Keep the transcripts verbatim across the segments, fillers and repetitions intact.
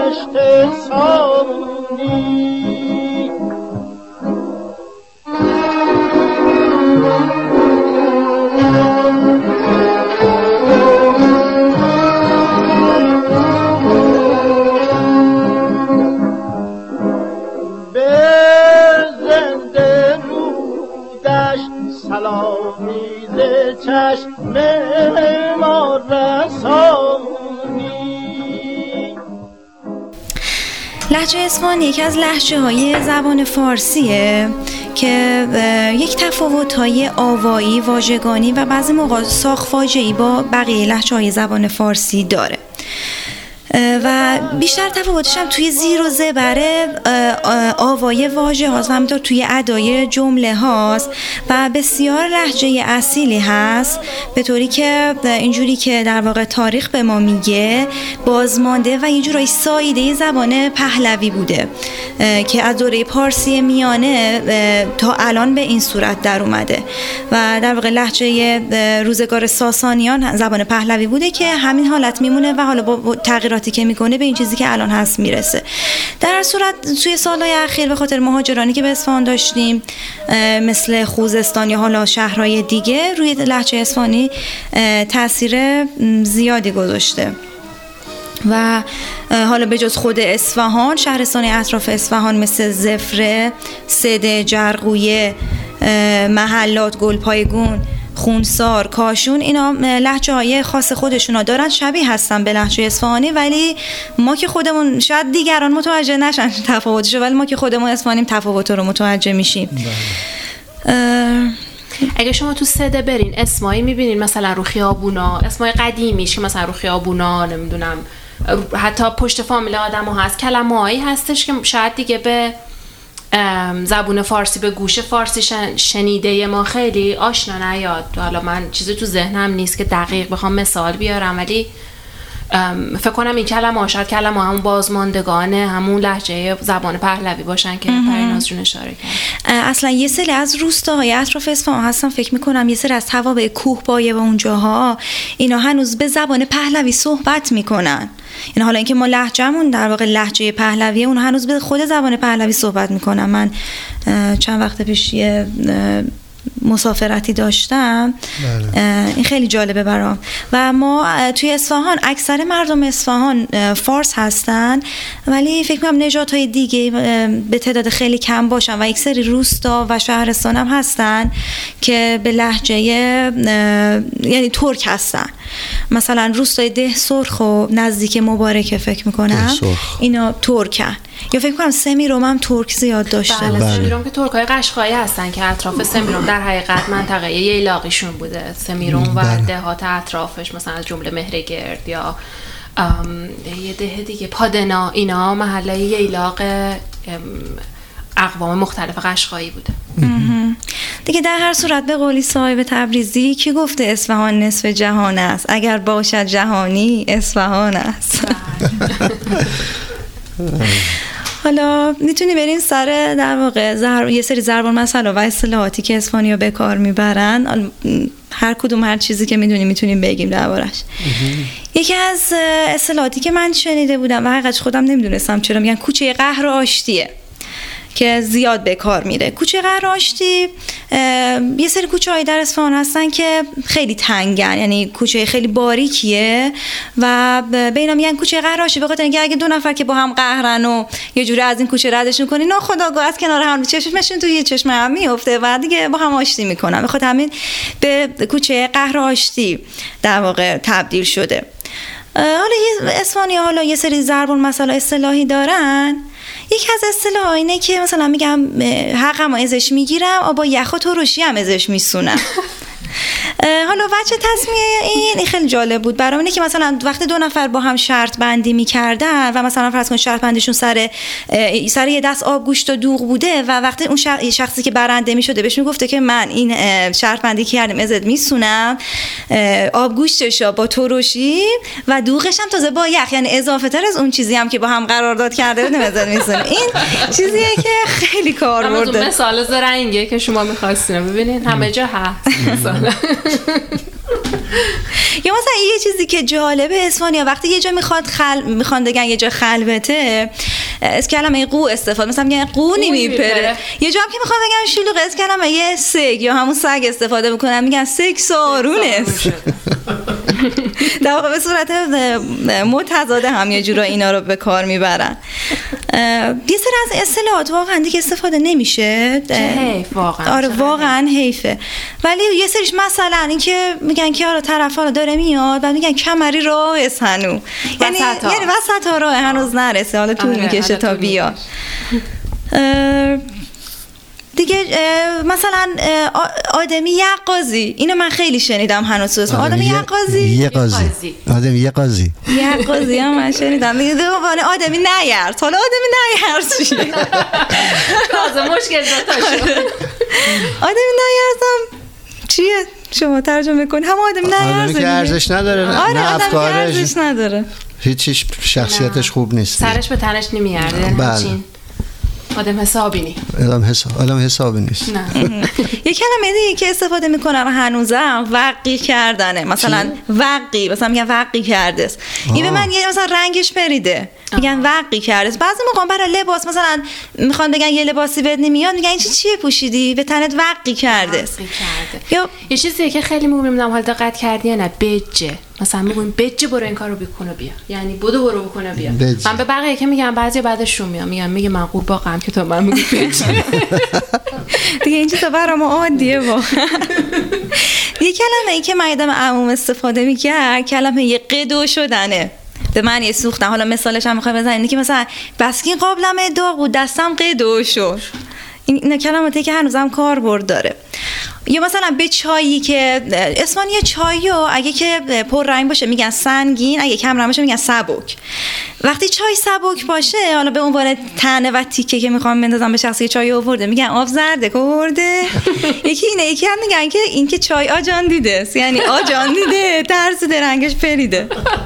دشت سانی سلامی ز چشم ما رسانی. لهجه اصفهانی یکی از لهجه های زبان فارسیه که یک تفاوت‌های آوایی، واژگانی و بعضی موقع ساخت فاجعه‌ای با بقیه لهجه های زبان فارسی داره و بیشتر تفاوتش هم توی زیر و زبر آوای واژه هاست و همینطور توی ادای جمله هاست و بسیار لهجه اصیلی هست، به طوری که اینجوری که در واقع تاریخ به ما میگه بازمانده و یه جورایی ساییده زبان پهلوی بوده که از دوره پارسی میانه تا الان به این صورت در اومده و در واقع لهجه روزگار ساسانیان زبان پهلوی بوده که همین حالت میمونه و حالا با تغییراتی که میکنه به این چیزی که الان هست میرسه. در هر صورت توی سالهای اخیر به خاطر مهاجرانی که به اصفهان داشتیم مثل خوزستان یا حالا شهرهای دیگه روی لهجه اصفهانی تاثیر زیادی گذاشته و حالا به جز خود اصفهان شهرستان اطراف اصفهان مثل زفره، سده، جرقویه، محلات، گلپایگون، خونسار، کاشون، اینا لهجه های خاص خودشونا دارن، شبیه هستن به لهجه اصفهانی، ولی ما که خودمون شاید دیگران متوجه نشن تفاوتشو، ولی ما که خودمون اصفهانیم تفاوت رو متوجه میشیم. اگه شما تو سده برین اسمایی میبینین مثلا رو خیابونا، اسمای قدیمیش که مثلا رو خیابونا نمیدونم حتی پشت فامیل آدم ها هست، کلمه هایی هستش که شاید دیگه به زبون فارسی به گوش فارسی شنیده ما خیلی آشنا نیاد. حالا من چیزی تو ذهنم نیست که دقیق بخوام مثال بیارم، ولی فکر کنم این کلمه ها شاید کلمه همون بازماندگانه همون لهجه زبان پهلوی باشن که پریناز جون اشاره کرد. اصلا یه سری از روستاهای اطراف اصفهان هستن، فکر میکنم یه سری از توابع کوهپایه و اونجاها اینا هنوز به زبان پهلوی صحبت میکنن. این حالا اینکه ما لهجه‌مون در واقع لهجه پهلویه، اون هنوز به خود زبان پهلوی صحبت میکنن. من چند وقت پیش یه مسافرتی داشتم، این خیلی جالبه برام. و ما توی اصفهان اکثر مردم اصفهان فارس هستن، ولی فکر کنم نژادهای دیگه به تعداد خیلی کم باشن و یک سری روستا و شهرستان هم هستن که به لهجه یعنی ترک هستن. مثلا روستای ده سرخ و نزدیک مبارکه فکر میکنم اینا ترکن، یا فکر کنم سمیرم هم ترک زیاد داشته. بله, بله. سمیرم که ترکای قشقایی هستن که اطراف سمیرم در حقیقت منطقه ییلاقیشون بوده. سمیرم و دهات اطرافش مثلا از جمله مهرگرد یا یه ده دیگه پادنا، اینا محله ییلاق اقوام مختلف قشقایی بوده دیگه. در هر صورت به قولی صاحب تبریزی که گفته اصفهان نصف جهان است، اگر باشد جهانی اصفهان است. حالا میتونی بریم سر در واقع زر... یه سری ضرب المثل و اصطلاحاتی که اصفهانی‌ها به کار میبرن، هر کدوم هر چیزی که میدونیم میتونیم بگیم دربارش. یکی از اصطلاحاتی که من شنیده بودم و حقیقتش خودم نمیدونستم چرا میگن کوچه قهر آشتیه که زیاد به کار میره. کوچه قهر آشتی یه سری کوچه های در اصفهان هستن که خیلی تنگن، یعنی کوچه خیلی باریکیه و به اینا میگن کوچه قهر آشتی، به خاطر اینکه اگه دو نفر که با هم قهرن و یه جوری از این کوچه ردشون کنی، ناخودآگاه از کنار هم چشمشون توی یه چشم هم میفته و دیگه با هم آشتی میکنن. به خاطر همین به کوچه قهر آشتی در واقع تبدیل شده. حالا اصفهانی حالا یه سری ضرب المثل اصطلاحی دارن. یکی از اصطلاح‌ها اینه که مثلا میگم حقم ازش میگیرم، آبا یخ و ترشی هم ازش میسونم. حالا وجه تصمیه این خیلی جالب بود برام، اینه که مثلا وقتی دو نفر با هم شرط بندی میکردن و مثلا فرض کن شرط بندیشون سر سر یه دست آب گوشت و دوغ بوده و وقتی اون شخصی که برنده میشده بهش میگفته که من این شرط بندی کردم ازت میسونم، آب گوشتشو با ترشی و دوغش هم تازه با یخ، یعنی اضافه تر از اون چیزی هم که با هم قرارداد کرده بودیم ازت میسونم. این چیزیه که خیلی کار برده. مثال زرنگه که شما می‌خواستین ببینین همه جا هست. یا مثلا یه چیزی که جالبه اسپانیا وقتی یه جا میخواد خل میخوان بگن یه جا خلوته از کلمه قو استفاده مثلا میگن قونی میپره. یه جا هم که میخوان بگن شلوغه از کلمه یه سگ یا همون سگ استفاده میکنن میگن سگ سارونه. در واقع به صورت متضاده هم یه جورا اینا رو به کار میبرن. یه سری از اصطلاحات واقعا دیگه استفاده نمیشه. حیف واقعا. آره واقعا حیفه. ولی یه سریش مثلا اینکه میگن که آره طرفا رو داره میاد بعد میگن کمری راه هنو، یعنی یعنی وسط ها راه هنوز نرسه، حالا طول آره میکشه تا بیاد. دیگه مثلا آدمی یقازی، اینو من خیلی شنیدم هنوز اسم آدمی یقازی یقازی آدمی یقازی یقازی هم من شنیدم. دیگه دوباره آدمی نیرز، حالا آدمی نیرز چیه؟ تازه مشکل داشت. آدمی نیرزم چیه؟ شما ترجمه کن. هم آدمی نیرز آدمی که ارزش نداره، نه افکارش ارزش نداره، هیچ شخصیتش خوب نیست، سرش به تنش نمیارده، همچین آدم حسابی نیست. آدم حساب آدم حسابی نیست. یه کلمه دیگه که استفاده میکنن هنوزم وقی کردنه. مثلا وقی، مثلا میگن وقی کرده است. این به من یه مثلا رنگش پریده، میگن وقی کرده است. بعضی موقع برای لباس مثلا میخوان بگن یه لباسی بد نمیاد، میگن این چی چیه پوشیدی؟ به تنت وقی کرده است. یا یه چیزی که خیلی موقع میبینم حال دقت کردی یا نه، بجه. مثلا میگن بجه برو این کارو بکنه بیا، یعنی بدو برو بکنه بیا. من به بقیه که میگم بعضی بعدشون میام میگم میگه من قورباغه‌ام که تو من میگی بجه. دیگه این چیزا برام عادیه واقعا. یه کلمه ای که من یادم عموم استفاده میکرد کلمه یه قدو شدنه. به من یه سوختن. حالا مثالش هم میخوام بزنم که مثلا بسکین قابلمه داغ بود دستم قدو شد. این کلماتی که هنوزم کاربرد داره. یا مثلا به چایی که اسپانیا چایو اگه که پر رنگ باشه میگن سنگین، اگه کم رنگ باشه میگن سبک. وقتی چای سبک باشه، حالا به عنوان طعنه و تیکه که میخوام بندازم به شخصی که چای آورده میگن آب زرده که آورده. یکی اینه، یکی هم میگن که این که چای آجان دیده، یعنی آجان دیده ترسیده رنگش پریده.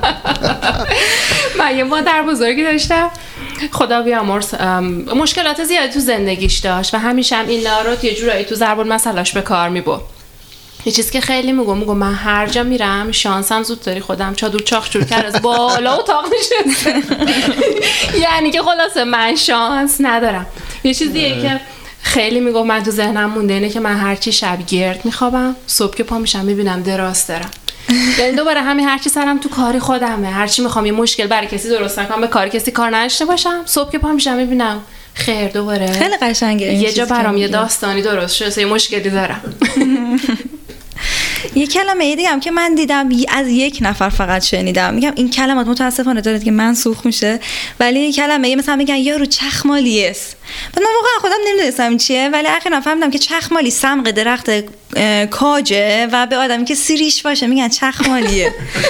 من یه مادر بزرگی داشتم خدا بیامرز، مشکلات زیادی تو زندگیش داشت و همیشه هم این لارات یه جورایی تو ضرب المثلش به کار میبرد. یه چیز که خیلی میگم میگم من هر جا میرم شانسم زود داری خودم چادر چاخچور کرد از بالا اتاق نشسته. یعنی که خلاصه من شانس ندارم. یه چیزیه که خیلی میگم من تو ذهنم مونده اینه که من هرچی شب گرد میخوابم، صبح که پا میشم میبینم دراز دارم. یعنی دوباره همین هرچی سرم تو کاری خودمه، هرچی میخوام یه مشکل برای کسی درست نکنم، به کار کسی کار نداشته باشم، صبح که پا میشم میبینم خیر دوباره خیلی قشنگه. یه جا برام یه داستانی درست شده، یه مشکلی دارم. یه کلمه دیگه هم که من دیدم از یک نفر فقط شنیدم، میگم این کلمات متاسفانه داره که من سوخ میشه، ولی یه کلمه مثلا میگن یارو چخمالی است. من واقعا خودم نمیدونستم چیه، ولی اخیراً فهمیدم که چخمالی سمق درخت کاجه و به آدمی که سیریش باشه میگن چخمالیه.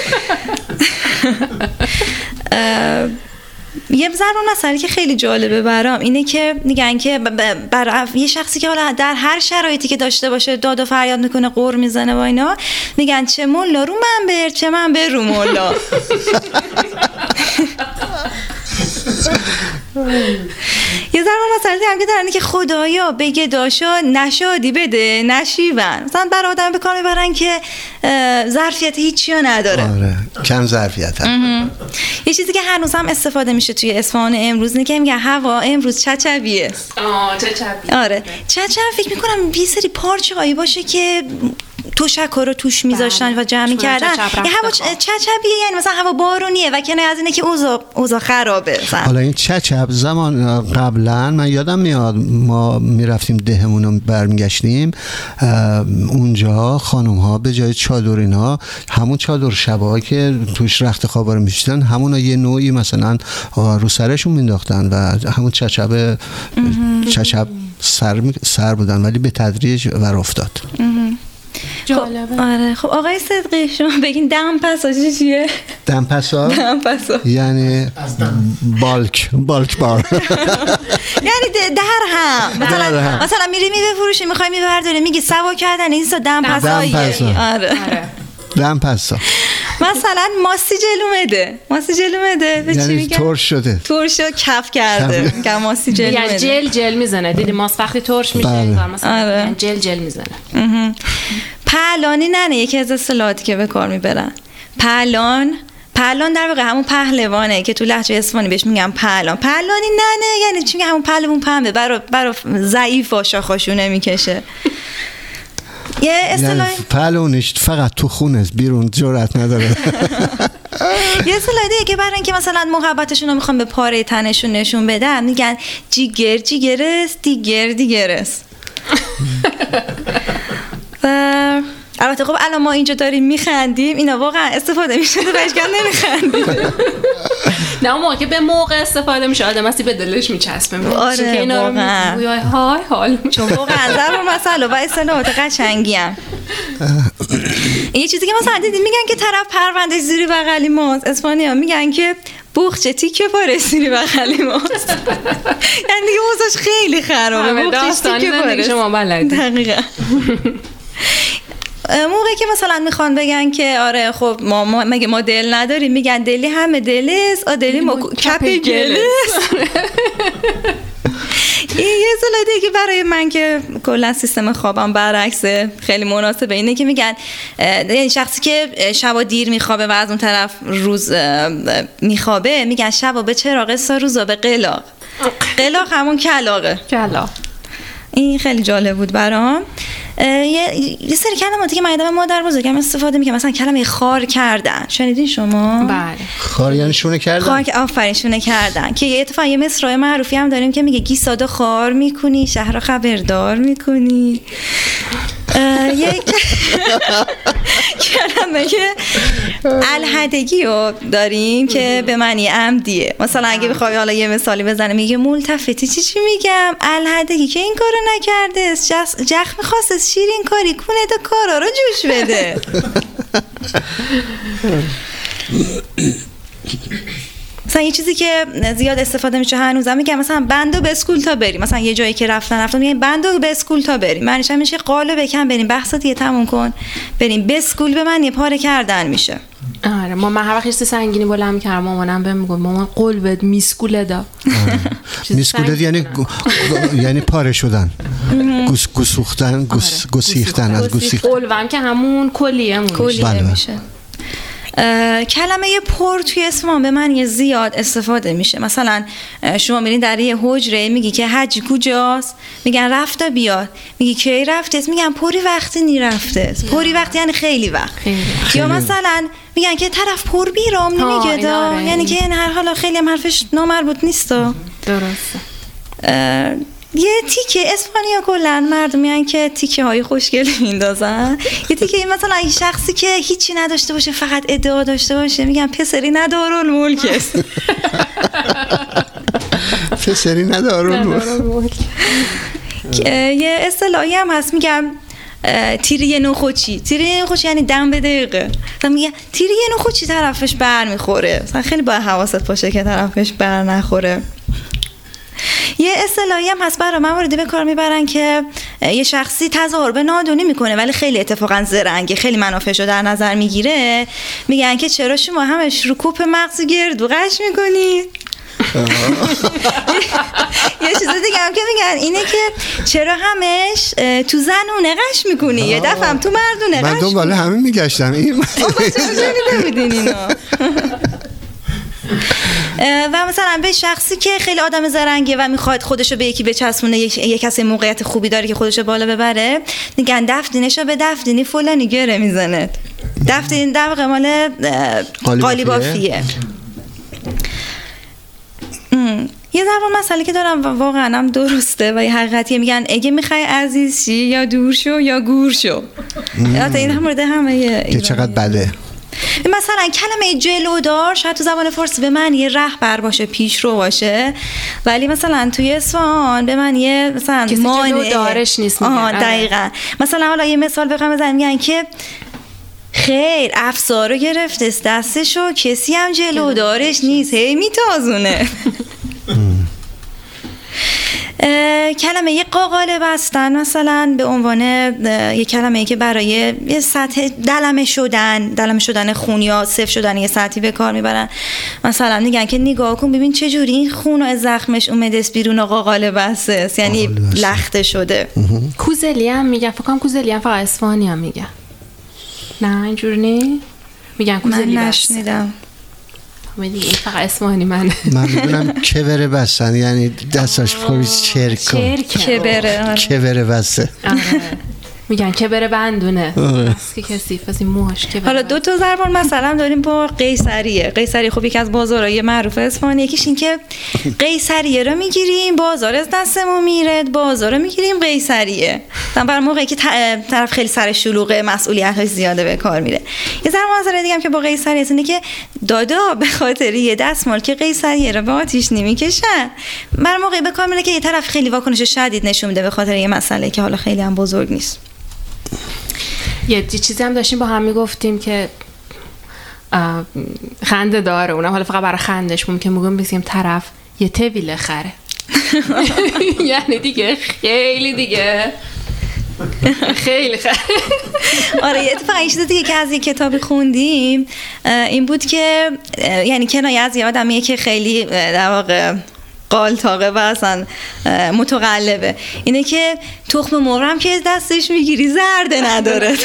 یه ضرب المثلی که خیلی جالبه برام اینه که میگن که برای یه شخصی که حالا در هر شرایطی که داشته باشه داد و فریاد میکنه، قر میزنه و اینا، میگن چه مولا رو منبر چه منبر رو مولا. یه ضرب المثلی هم که دارن که خدایا بگه داشا نشادی بده نشیون، مثلا برای آدم به کار میبرن که ظرفیت هیچی رو نداره. آره کم ظرفیت هم. یه چیزی که هنوز هم استفاده میشه توی اصفهان امروز اینه که میگن هوا امروز چچبیه. آه چچبیه. آره چچب فکر میکنم یه سری پارچه هایی باشه که تشک رو توش میذاشتن و جمع میکردن. یه هوا چچبیه، یعنی مثلا هوا بارونیه و کنه از اینه که اوضاع اوضاع خرابه. حالا این چچب زمان قبلا من یادم میاد ما میرفتیم دهمون رو برمیگشتیم، اونجا خانم ها به جای چادر اینا همون چادر شبا که توش رخت خوابا رو میشتن همون یه نوعی مثلا رو سرشون مینداختن و همون چچب چچب سر سر بودن، ولی به تدریج ور افتاد. جالبه. آره خب آقای صدقی شما بگین دم پسا چیه؟ دم پسا؟ دم پسا یعنی بالک بالک بار. یعنی در هم مثلا مثلا میری میفروشی میخوای میبرداری میگی سوا کردن این سا دم پساییه. آره دم پسا. مثلا ماسی جلومده، ماسی جلومده به چی میگن؟ ترش شده، ترش شده کف کرده، میگن ماسی جلومده. یعنی جل جل میزنه، دیدی ماس وقتی ترش میشه انگار مثلا جل جل میزنه. پهلانی نه یکی از اصطلاحاتی که به کار میبرن. پهلان پهلان در واقع همون پهلوانه که تو لهجه اصفهانی بهش میگن پهلان. پهلانی نه نه یعنی چی؟ همون پهلوان پنبه برا برا ضعیفا شاخاشو نمیکشه. یه اصطلاح یعنی پهلونش فقط تو خونه است، بیرون جرأت نداره. یه اصطلاح دیگه که برای اینکه مثلا محبتشون رو میخوان به پاره تنشون نشون بدن میگن جیگر جیگرست دیگر دیگرست. و البته خب الان ما اینجا داریم میخندیم، اینا واقعا استفاده میشه تو بشکن نمیخندیم. نه اون موقع که به موقع استفاده میشه آدم هستی به دلش میچسبه. آره واقعا های حال چون واقعا ضرور مسئله و اصطلاحات قشنگی هم. این چیزی که مثلا دیدین میگن که طرف پرونده زیری بغلی ماست، اسپانیا میگن که بوخچه تیکه پاره زیری بغلی ماست. یعنی دیگه موضوعش خیلی خرابه. بوخچه تیکه پاره شما بلدی. دقیقاً. موقعی که مثلا میخوان بگن که آره خب ما, ما مگه ما دل نداریم، میگن دلی همه دلست، آ دلی ما کپ گلست. این یه اصطلاحی که برای من که کلا سیستم خوابم برعکسه خیلی مناسبه، اینه که میگن یعنی شخصی که شبا دیر میخوابه و از اون طرف روز میخوابه میگن شبا به چراغ سا روزا به قلاق. قلاق همون کلاقه. کلاق. این خیلی جالب بود برام. یه یه سری کلماتی که من یادم مادر بزرگم استفاده می‌کنم، مثلا کلمه خار کردن، شنیدین شما؟ بله. خار یعنی شونه کردن. خار که آفرین شونه کردن که یه اتفاقا یه مصرع معروفی هم داریم که میگه گیسادو خار میکنی شهر خبردار میکنی. یک کلمه که الحدگی رو داریم که به معنی عمدیه. مثلا اگه بخوای حالا یه مثالی بزنه میگه ملتفتی چی چی میگم الحدگی که این کارو نکرده جخ میخواسته شیرین کاری کنه تا کارا رو جوش بده. مثلا یه چیزی که زیاد استفاده میشه هنوزم میگم مثلا بندو به اسکول تا بریم، مثلا یه جایی که رفتن رفتن میگن بندو به اسکول تا بریم، معنیش هم میشه قالو بکن بریم بحثا دیگه تموم کن بریم. به اسکول به من یه پاره کردن میشه. آره ما من هر وقت سنگینی بلند کردم مامانم بهم میگفت مامان قول بد میسکوله دا. میسکوله یعنی یعنی پاره شدن، گوس گسوختن، گوس گسیختن از گسیخت. قولم که همون کلیه کلیه میشه. کلمه پر توی اسم به معنی زیاد استفاده میشه. مثلا شما میرین در یه حجره میگی که حجی کجاست، میگن رفته بیاد، میگی کی رفته، میگن پری وقتی نی رفته. پری وقتی یعنی خیلی وقت. خیلی. یا مثلا میگن که طرف پر بیرام نمیگه دا، یعنی که این هر حالا خیلی هم حرفش نامربوط نیست. درسته. یه تیکه اسپانیا کلن مردم میان که تیکه های خوشگل میندازن. یه تیکه مثلا این شخصی که هیچی نداشته باشه فقط ادعا داشته باشه میگن پسری ندارون ملک است. پسری ندارون ملک. یه اصطلاحی هم هست میگم تیری نوخوچی. تیری نوخوچی یعنی دم به دقیقه. مثلا میگه تیری نوخوچی طرفش بر میخوره. مثلا خیلی باید حواست باشه که طرفش بر نخوره. یه اصطلاحی هم هست برای مواردی به کار میبرن که یه شخصی تظاهر به نادونی میکنه ولی خیلی اتفاقا زرنگه، خیلی منافعشو در نظر میگیره، میگن که چرا شما همش رو کوپ مغز گردو قش میکنید. یه چیز دیگه هم که میگن اینه که چرا همش تو زنونه قش میکنی، یه دفعه هم تو مردونه قش. من دنبال همین میگشتم این و مثلا به شخصی که خیلی آدم زرنگه و میخواد خودشو به یکی بچسبونه، یک یک کسی موقعیت خوبی داره که خودشو بالا ببره، میگن دفتینشو به دفتینی فلانی گره میزنه. دفتین در واقع مال قالیبافیه. یه زبان مسئله که دارم و واقعا هم درسته و یه حقیقتیه، میگن اگه میخوای عزیز شی یا دور شو یا گور شو. البته این هم مورد همه که چقدر بده. مثلا کلمه جلودار شاید تو زبان فارسی به معنی رهبر باشه، پیشرو باشه، ولی مثلا توی اصفهان به معنی مثلا مانع جلودارش نیست. آها دقیقاً. مثلا حالا یه مثال بخوام بزنم میگن که خیر افسار رو گرفته دستشو کسی هم جلودارش نیست هی میتازونه. کلمه یه قاقاله بستن مثلا به عنوان یه کلمه که برای یه سطح دلمه شدن دلمه شدن خون یا صف شدن یه سطحی به کار میبرن. مثلا میگن که نگاه کن ببین چه جوری این خون از زخمش اومده است بیرون و قاقاله بسته است، یعنی لخته شده. کوزلی هم میگن، فکر کنم کوزلی هم فقط اصفهانی هم میگن. نه اینجور نی میگن کوزلی من بسته. نشنیدم. میدی این فقط اسمانی من من میدونم که بره بستن، یعنی دستاش پویز چرک کن که بره که بره بسته. آره. میگن که بره بندونه بس که کثیف از این موهاش که بره. حالا دو تا ضرب مثلا داریم با قیصریه. قیصریه خب یکی از بازارهای معروف اصفهان. یکیش این که قیصریه رو میگیریم بازار از دستمون میره، بازار رو میگیریم قیصریه. مثلا بر موقعی که طرف خیلی سر شلوغه مسئولیت‌های زیاده به کار میره. یه ضرب مثلا دیگه هم که با قیصریه اینه که دادا به خاطر یه دستمال که قیصریه رو به آتیش نمیکشن، بر موقعی به کار میره که یه طرف خیلی واکنش شدید نشون میده به خاطر یه مسئله که حالا خیلی هم بزرگ نیست. یه چیزی هم داشتیم با هم میگفتیم که خنده داره، اونم حالا فقط برای خندش ممکن میگم بسیم طرف یه طویله خره. یعنی دیگه خیلی دیگه خیلی خره. آره یه اتفاقا این چیز دیگه که از یه کتابی خوندیم این بود که یعنی کنایه از یه آدمیه که خیلی در واقع قالتاقه و اصلا متقلبه، اینه که تخم مرغ که دستش میگیری زرده نداره.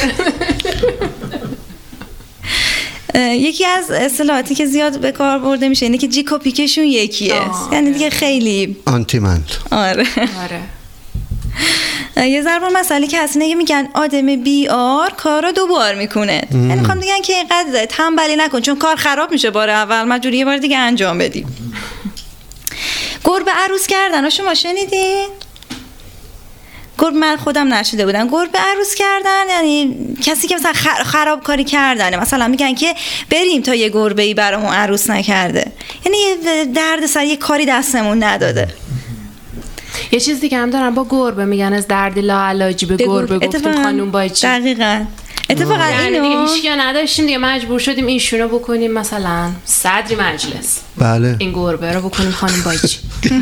یکی از اصطلاحاتی که زیاد به کار برده میشه اینه که جیک و پیکشون یکیه، یعنی دیگه خیلی آنتیمند. آره آره. یه ضرب مسئله که هست اینه میگن آدم بیار کارا دوبار میکنه، یعنی میخوام بگن که اینقدر تنبلی نکن چون کار خراب میشه بار اول، مجبوری یه بار دیگه انجام بدی. گربه عروس کردن شما شنیدین؟ گربه من خودم نشیده بودم. گربه عروس کردن یعنی کسی که مثلا خراب کاری کردنه، مثلا میگن که بریم تا یه گربه‌ای برامون عروس نکرده، یعنی درد سر یه کاری دستمون نداده. یه چیز دیگه هم دارن با گربه میگن از درد لاعلاجی به گربه گفتیم خانوم بایچی. دقیقاً اتفاقا یعنی اینو دیگه هیچ کیا نداشتیم دیگه، مجبور شدیم ایشونو بکنیم مثلا صدر مجلس. بله این گربه رو بکنیم خانم بایچی.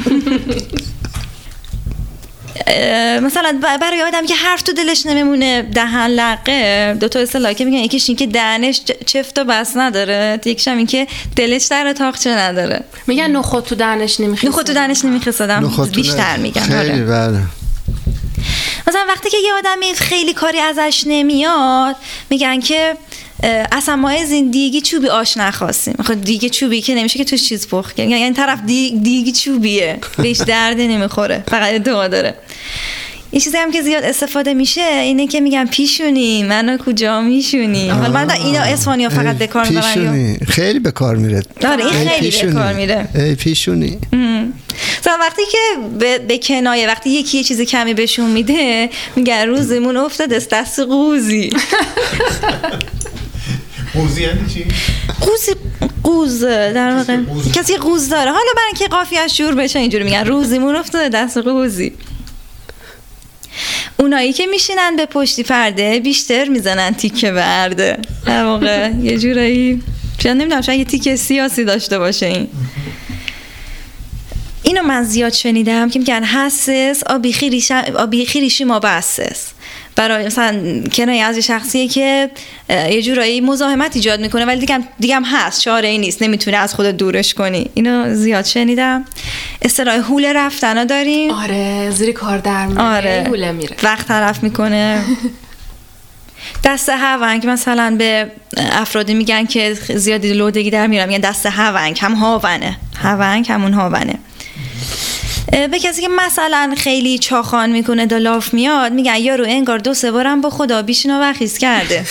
مثلا برای آدم که حرف تو دلش نمیمونه دهن لقه، دو تا اصطلاح که میگن یکیش این که دهنش چفت و بس نداره، یکیش هم این که دلش در تاقچه نداره. میگن نخود تو دهنش نمیخسه. نخود تو دهنش نمیخسه بیشتر میگن. خیلی بله. مثلا وقتی که یه آدمی خیلی کاری ازش نمیاد میگن که اصلا ما از این دیگی چوبی آش نخواستیم. خب دیگه چوبی که نمیشه که توش چیز پخت کنی، یعنی این طرف دیگ دیگی چوبیه بهش درد نمیخوره، فقط ادعا داره. این چیزی هم که زیاد استفاده میشه اینه که میگن پیشونی منو کجا میشونی. حالا من اینا اصفهانی‌ها فقط به کار میبرن. پیشونی خیلی به کار میره. آره این خیلی به کار میره. ای پیشونی. مثلا وقتی که به, به کنایه وقتی یکی یه چیز کمی بهشون میده میگن روزمون افتاد دست قوزی. قوزی یعنی چی؟ قوز قوز در واقع کسی قوز داره، حالا برای اینکه قافیه‌اش جور بشه اینجوری میگن روزمون افتاد دست قوزی. اونایی که میشینن به پشتی پرده بیشتر میزنن تیکه برده، در واقع یه جورایی شاید نمیدونم شاید یه تیکه سیاسی داشته باشه. این اینو من زیاد شنیدم که میگن حسس آبی خیریش آبی خیریشی ما بسس، برای مثلا کنایه از شخصیه که یه جورایی مزاحمت ایجاد میکنه ولی دیگه هم دیگه هم هست، چاره ای نیست، نمیتونه از خودت دورش کنی. اینو زیاد شنیدم. اصطلاح هوله رفتنا داریم. آره زیر کار در میره. آره. هوله میره وقت طرف میکنه. دست هاونگ مثلا به افرادی میگن که زیادی لودگی در میرن میگن دست هاونگ، هم هاونه، هاونگ همون هاونه. به کسی که مثلا خیلی چاخان میکنه دا لاف میاد میگن یارو انگار دو سه بارم با خدا بیشنا وخیز کرده.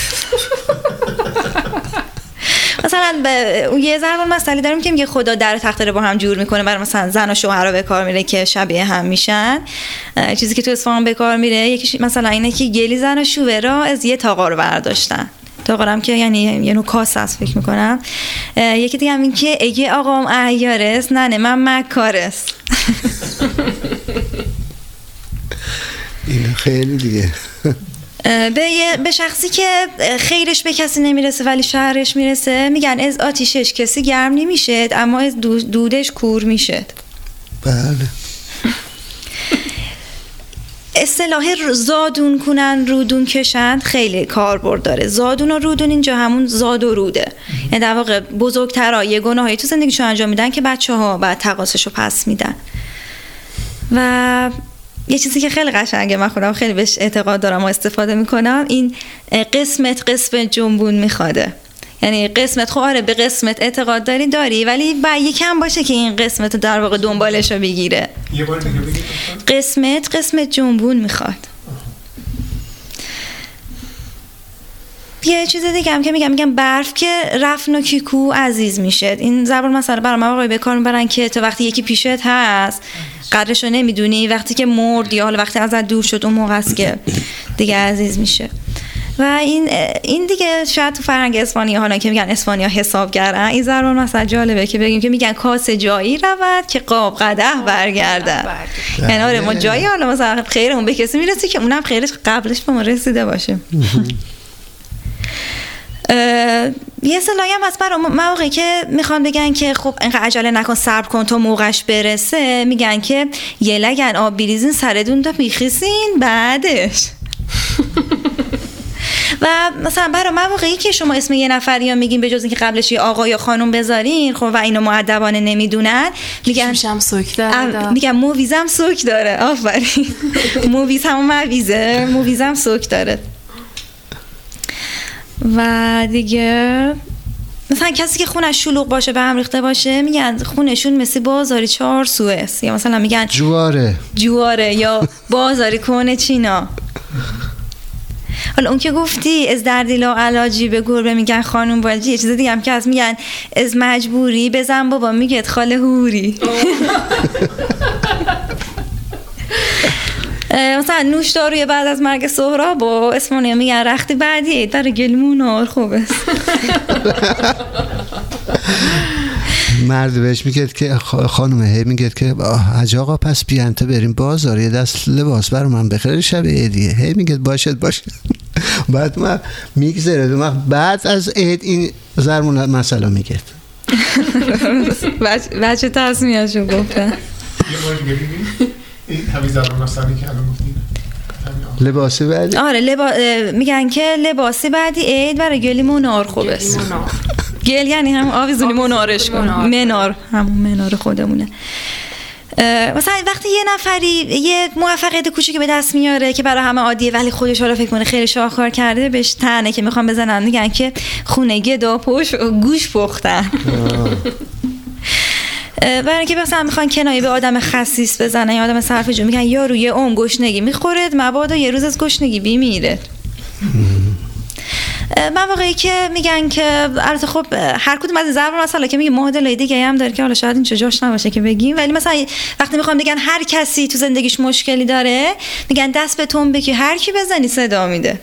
مثلا به یه ضرب مسئله داریم که میگه خدا در تخت رو با هم جور میکنه، برای مثلا زن و شوهر رو به کار میره که شبیه هم میشن. چیزی که تو اصفهان به کار میره یکی مثلا اینه که گلی زن و شوهر از یه تاقا رو برداشتن، تاقارم که یعنی یه نوع کاسه است فکر میکنم. یکی دیگه هم این که اگه آقام احیارست نه نه من مکارست. این خیلی دیگه به به شخصی که خیرش به کسی نمیرسه ولی شهرش میرسه میگن از آتیشش کسی گرم نمیشه اما از دودش کور میشه. بله. اصطلاح زادون کنن رودون کشن خیلی کاربرد داره. زادون و رودون اینجا همون زاد و روده، یعنی در واقع بزرگترها یه گناهی تو زندگیشون انجام میدن که بچه ها بعد تقاصشو پس میدن. و یه چیزی که خیلی قشنگه، من خودم خیلی بهش اعتقاد دارم و استفاده میکنم، این قسمت قسمت جنبون میخواده. یعنی قسمت خب آره به قسمت اعتقاد داری داری ولی باید یکم باشه که این قسمت در واقع دنبالش رو بگیره. یه بار دیگه بگید. قسمت قسمت جنبون میخواد. یه چیز دیگه هم که میگم میگم برف که رفت نوکی کو عزیز میشه. این زبان مثلا برای من آقای به کار میبرن که تو وقتی یکی پیشت هست قدرش رو نمیدونی، وقتی که مرد یا حالا وقتی ازت دور شد اون موقع است که دیگه عزیز میشه. و این این دیگه شاید تو فرهنگ اسپانیا حالا که میگن اسپانیا حسابگرن، این زبان مثلا جالبه که بگیم که میگن کاسه جایی رود که قاب قدح برگرده. یعنی آره ما جایی حالا مثلا خیرمون به کسی میرسه که اونم خیرش قبلش به ما رسیده باشه. یه اصطلاحی هم هست برای موقعی که میخوان بگن که خب اینقدر عجله نکن صبر کن تا موقعش برسه، میگن که یه لگن آب بریزین سردون تا میخیسین بعدش. و مثلا برای موقعی که شما اسم یه نفری ها میگین به جز اینکه قبلش یه آقا یا خانم بذارین خب و اینو مؤدبانه نمیدونن میگن میشم سوک داره، میگن موویزم سوک داره. آفرین. موویز همون مویزه، موویزم سوک داره. و دیگه مثلا کسی که خونش شلوغ باشه به هم ریخته باشه میگن خونشون مثل بازاری چهار سوئس، یا مثلا میگن جواره جواره یا بازاری کونه چینا. حالا اون که گفتی از دردیلا علاجی به گربه میگن خانوم بالجی، یه چیز دیگه هم که از میگن از مجبوری بزن بابا میگه خاله هوری. مثلا نوشداروی بعد از مرگ سهراب با اسمانیا میگن رختی بعدی داره گلمون آر خوبه. مرد بهش میگه که خانم هی میگه که حاج آقا پس بیانته بریم بازار یه دست لباس برای من بخره شب عیدیه. هی میگه باشد باشد. بعد ما میگذره دو بعد از عید این زرمون مسئله میگه بچه تصمیهشو گفتن. یه بار دیگه بگید این همین زبان مسئله که الان گفتیم لباسی بعدی. آره لبا... میگن که لباسی بعدی عید برای گلی منار خوب است. گل یعنی هم آویزونی منارش کن. منار همون منار خودمونه. مثلا وقتی یه نفری یه موفقیت کوچیکی به دست میاره که برای همه عادیه ولی خودش حالا فکر کنه خیلی شاهکار کرده، بهش طعنه که میخوام بزنن میگن که خونه گدا پشت گوش پختن. برای اینکه مثلا میخوان کنایه به آدم خسیس بزنن یا آدم صرفه‌جو میگن یارو یه عمر گشنگی میخورد مبادا یه روز از گشنگی بیمیره. من واقعی که میگن که البته خب هر کدوم از این ضرب مثلا که میگه مدلای دیگه هم داره که حالا شاید این جاش نباشه که بگیم، ولی مثلا وقتی میخوام بگن هر کسی تو زندگیش مشکلی داره میگن دست به تنبه که هر کی بزنی صدا میده.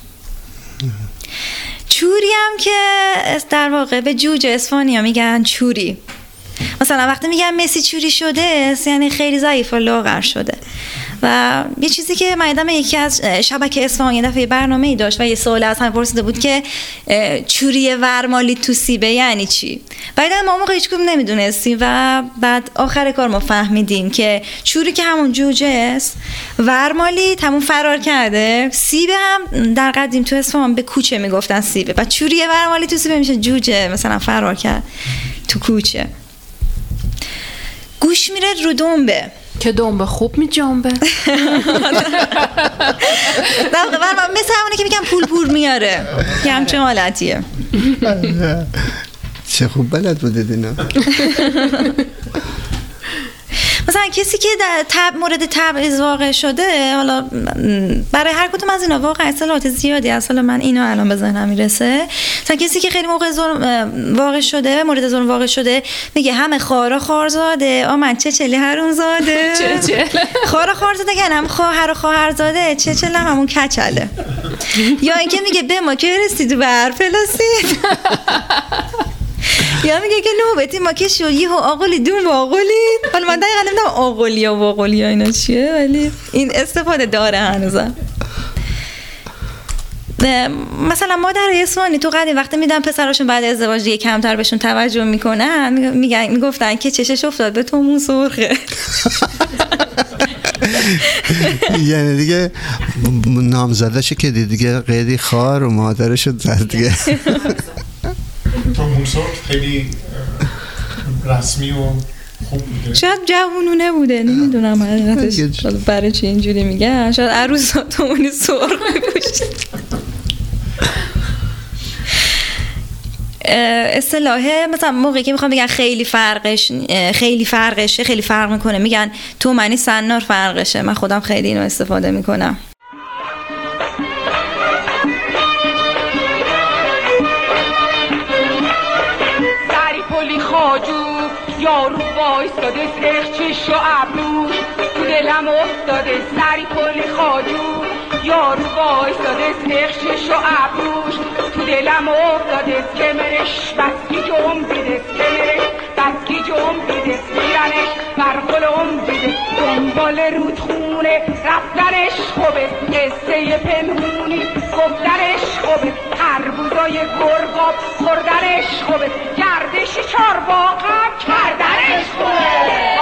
چوری هم که در واقع به جوجه اسپانیا میگن چوری. مثلا وقتی میگم مسی چوری شده یعنی خیلی ضعیف و لاغر شده. و یه چیزی که من یادم یکی از شبکه اصفهان یه دفعه برنامه‌ای داشت و یه سوال از هم پرسیده بود که چوری ورمالی تو سیبه یعنی چی؟ بعد ما موقع هیچ کدوم نمیدونستیم و بعد آخر کار ما فهمیدیم که چوری که همون جوجه است، ورمالی همون فرار کرده، سیبه هم در قدیم تو اصفهان به کوچه میگفتن سیبه. بعد چوری ورمالی تو سیبه میشه جوجه مثلا فرار کرد تو کوچه. گوش میره رو دنبه که دنبه خوب می جنبه. در واقع مثل همونه که میگم پول پول میاره که همچه حالتیه. چه خوب بلد بوده دینا. مثلا کسی که در تب مورد تبعیض واقع شده، حالا برای هر کدوم از اینا واقع اصطلاحات زیادی اصلا من اینا الان به ذهنم میرسه. مثلا کسی که خیلی موقع ظلم واقع شده، مورد ظلم واقع شده، میگه همه خارا خارزاده، آ من چه چلی هرون زاده. چه چل خارا خارزاده گن هم خواهر و خواهر زاده، چه چل همون کچله. یا اینکه میگه به ما که رسید و برفلاسید. یا میگه که نوبتی ما که شد یه آقلی دون با آقلی. حالا من دقیقا نمیدونم آقلی یا واقلی ها اینا چیه، ولی این استفاده داره هنوزم. مثلا مادر اسمانی تو قدیم وقتی میدن پسراشون بعد ازدواج دیگه کمتر بهشون توجه میکنن، میگن میگفتن که چشش افتاد به تو مون سرخه. یعنی دیگه نامزدشه که دیگه قیدی خار و مادرشو زد دیگه. تو موسا خیلی رسمی و خوب بوده. شاید جوونونه بوده، نمیدونم حقیقتش برای چی اینجوری میگن. شاید عروساتمونی سرخ میپوشید. اصطلاح مثلا موقعی که میخوام بگن خیلی فرقش خیلی فرقشه، خیلی فرق میکنه، میگن تو منی سنار فرقشه. من خودم خیلی اینو استفاده میکنم. سری پلی خاجو یارو وایستاده سرخ چش و ابروش تو دلم افتاده. سری پلی خاجو یارو وایستاده سرخ چش و ابروش تو دلم افتاده. کمرش بسکی جنبیده، کمرش بسکی جنبیده، میرنش بر قلم بیده. دنبال رودخونه رفتنش خوبه، قصه پنهونی گفتنش خوبه. تربوزای گرگاب خوردنش خوبه، گردشی چارباغم کردنش خوبه.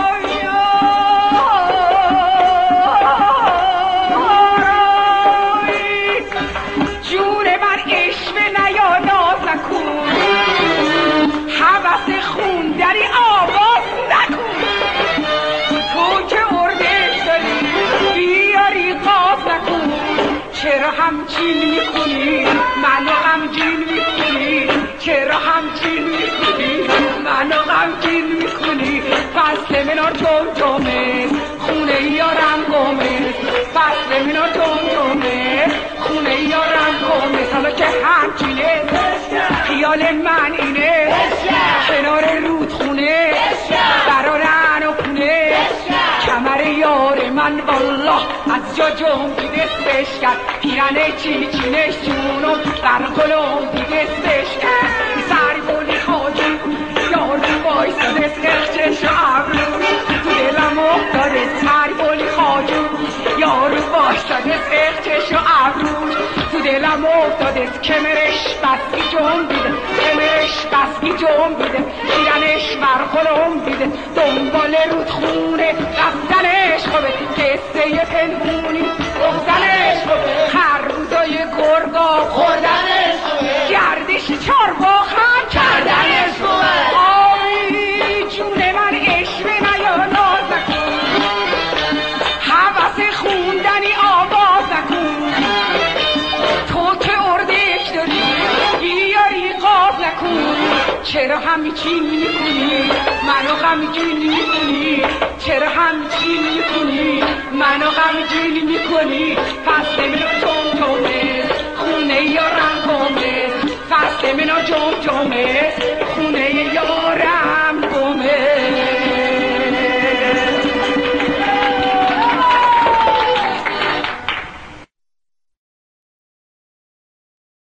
خوندنی آواز نکن، تو که ارده داری بیاری قاز نکن. چرا همچین میکنی منو غمگین میکنی؟ چرا همچین میکنی منو غمگین میکنی؟ فصل منو جمجمه خونه یارم گمه، فصل منو جمجمه خونه یارم گمه. حالا که همچینه خیال من اینه، کنار رودخونه برارن و پونه. کمر یار من والله از جا جنبیده سشکر، پیرنه چی چینش جونم بر قلم دیگه سشکر. سری بولی خاجی یار وایستاده سرخچش و ابرو تو دلم افتاده. سری بولی خاجی یار وایستاده سرخچش و ابرو تو دلم افتاده. کمرش بسکی جنبیده، کمرش بسکی جنبیده، پیرنش بر قلم بیده. دنبال رودخونه رفتنش خوبه، قصه پنهونی گفتنش خوبه. خربوزای گرگا خوردنش خوبه، گردش چارباغ هم کردنش خوبه. آی جون من عشق نیا ناز نکن، حوث خوندنی آواز نکن. تو که اردش داری بیاری قاز نکن. چرا همچین میکنی منو غمگین میکنی؟ چرا همچین میکنی منو غمگین میکنی؟ فصل منو جمجمه خونه یارم گمه، فصل منو جمجمه خونه یارم گمه.